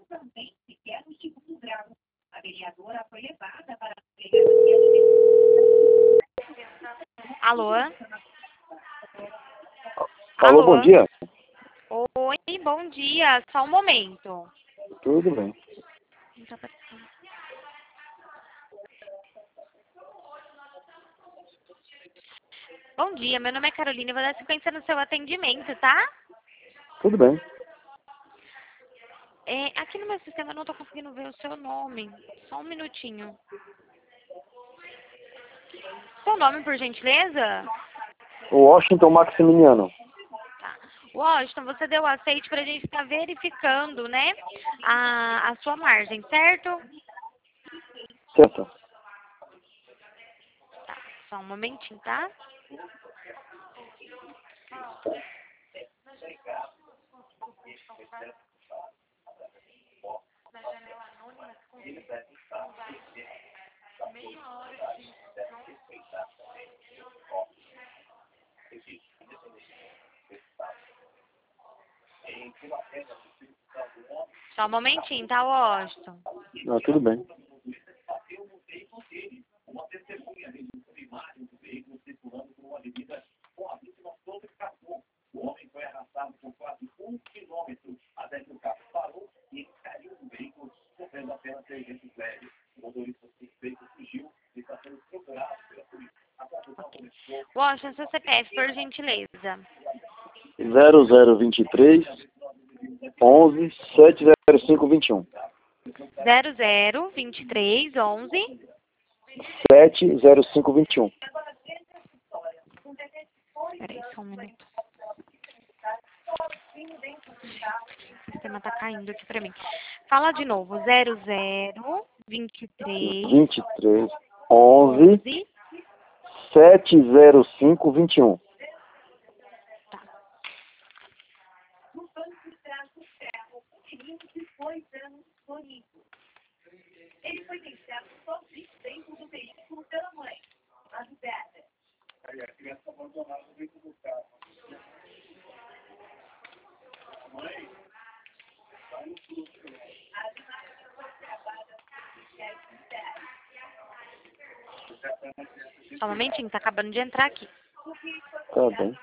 Alô? Alô, bom dia. Oi, bom dia. Só um momento. Tudo bem. Não tá aparecendo. Bom dia, meu nome é Carolina. Eu vou dar sequência no seu atendimento, tá? Tudo bem. Aqui no meu sistema eu não tô conseguindo ver o seu nome. Só um minutinho. Seu nome, por gentileza? Washington Maximiliano. Tá. Washington, você deu aceite pra gente estar verificando, né? A sua margem, certo? Certo. Tá, só um momentinho, tá? Só um momentinho, tá, Washington? Tudo bem. Washington, seu CPF, por gentileza. 0023 11 70521. 0023 11 70521. Peraí, só um minuto. O sistema tá caindo aqui pra mim. Fala de novo. 0023 23 11 11. 70521. Tá. Só um momentinho, tá acabando de entrar aqui. Tá bem.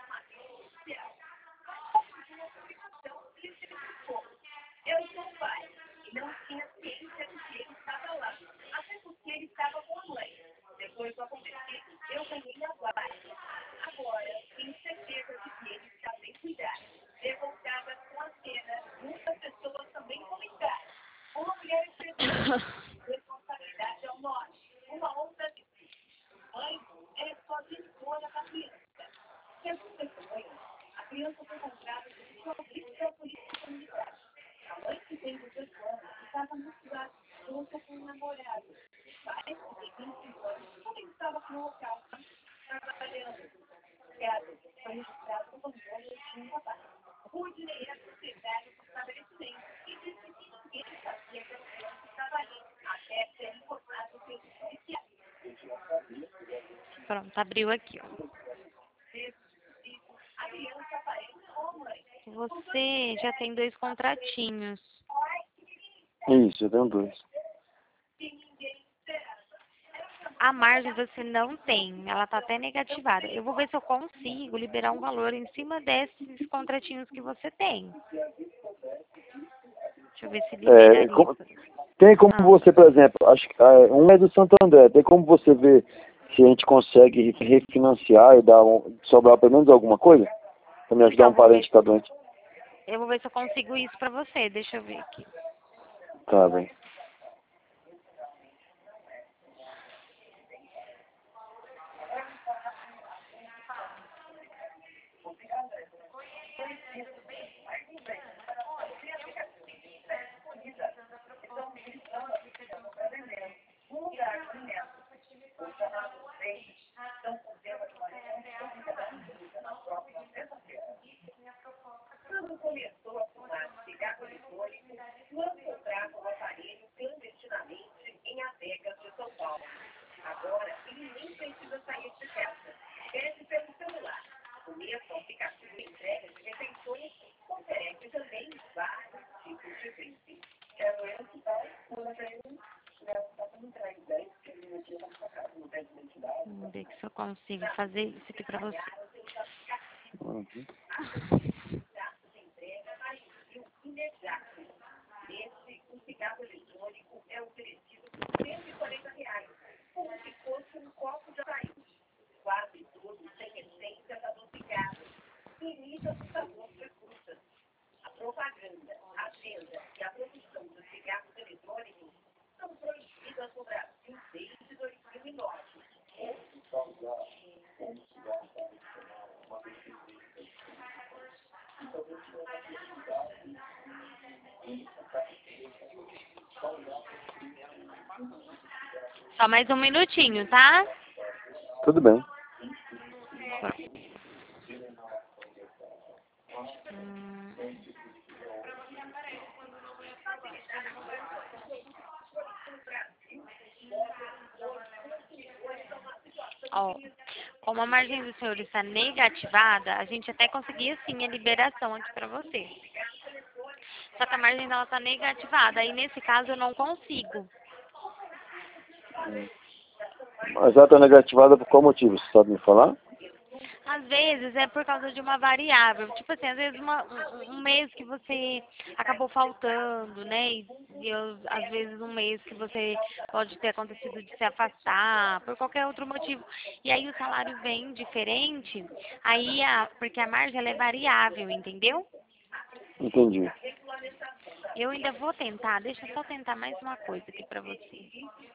Pronto, abriu aqui, ó. Você já tem 2 contratinhos. Isso, eu tenho 2. A margem você não tem, ela tá até negativada. Eu vou ver se eu consigo liberar um valor em cima desses contratinhos que você tem. Deixa eu ver se liberaria. Tem como você, por exemplo, acho que um é do Santander, tem como você ver se a gente consegue refinanciar e sobrar pelo menos alguma coisa? Pra me ajudar Então, um parente que tá doente. eu vou ver se eu consigo isso pra você, deixa eu ver aqui. Tá bem. consigo fazer isso aqui pra você. Uhum. Só mais um minutinho, tá? Tudo bem. Ó, como a margem do senhor está negativada, a gente até conseguia sim a liberação aqui pra você. Só que a margem dela está negativada, aí nesse caso eu não consigo. Mas ela está negativada por qual motivo? Você sabe me falar? Às vezes é por causa de uma variável. Tipo assim, às vezes um mês que você acabou faltando, né? Às vezes um mês que você pode ter acontecido de se afastar, por qualquer outro motivo. E aí o salário vem diferente, porque a margem ela é variável, entendeu? Entendi. Eu ainda vou tentar, deixa eu só tentar mais uma coisa aqui pra você.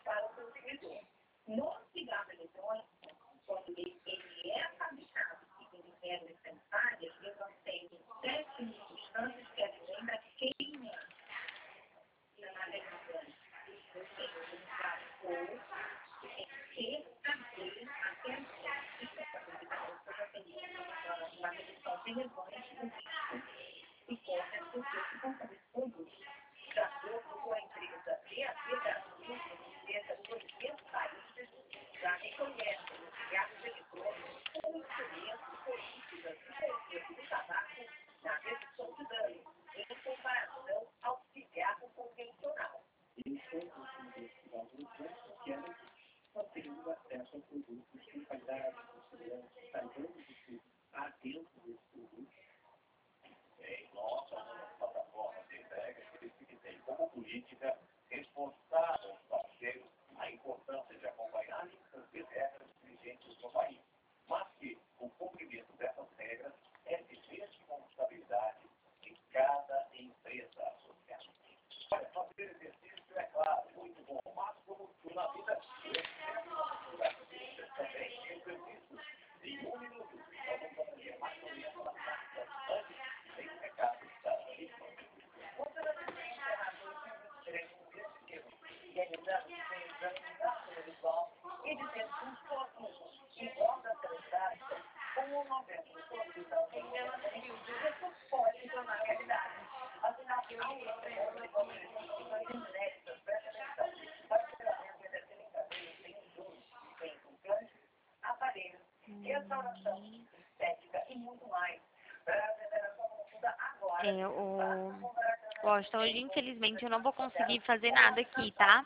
Washington, hoje infelizmente eu não vou conseguir fazer nada aqui, tá?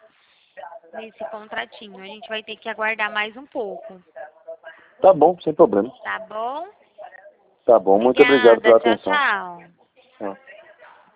Nesse contratinho. A gente vai ter que aguardar mais um pouco. Tá bom, sem problema. Tá bom? Tá bom, muito obrigado pela Tchau, atenção. tchau.